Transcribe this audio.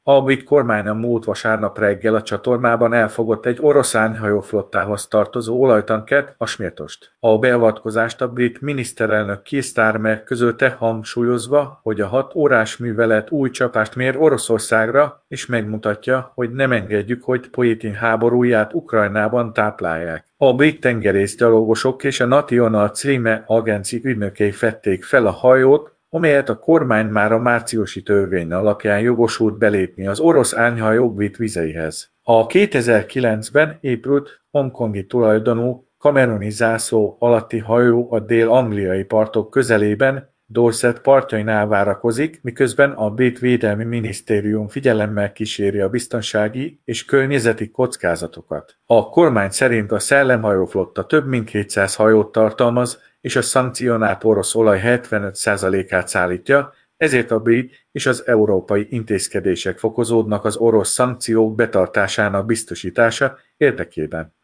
A brit kormány a múlt vasárnap reggel a csatornában elfogott egy orosz árnyhajóflottához tartozó olajtankert, a Smirtost. A beavatkozást a brit miniszterelnök Keir Starmer közölte, hangsúlyozva, hogy a 6 órás művelet új csapást mér Oroszországra, és megmutatja, hogy nem engedjük, hogy Putyin háborúját Ukrajnában táplálják. A brit tengerészgyalogosok és a National Címe Agency ügynökei fedték fel a hajót, amelyet a kormány már a márciusi törvény alapján jogosult belépni az orosz árnyhajók brit vizeihez. A 2009-ben épült hongkongi tulajdonú kameruni zászló alatti hajó a dél-angliai partok közelében, Dorset partjainál várakozik, miközben a brit védelmi minisztérium figyelemmel kíséri a biztonsági és környezeti kockázatokat. A kormány szerint a szellemhajóflotta több mint 200 hajót tartalmaz, és a szankcionált orosz olaj 75%-át szállítja, ezért a brit és az európai intézkedések fokozódnak az orosz szankciók betartásának biztosítása érdekében.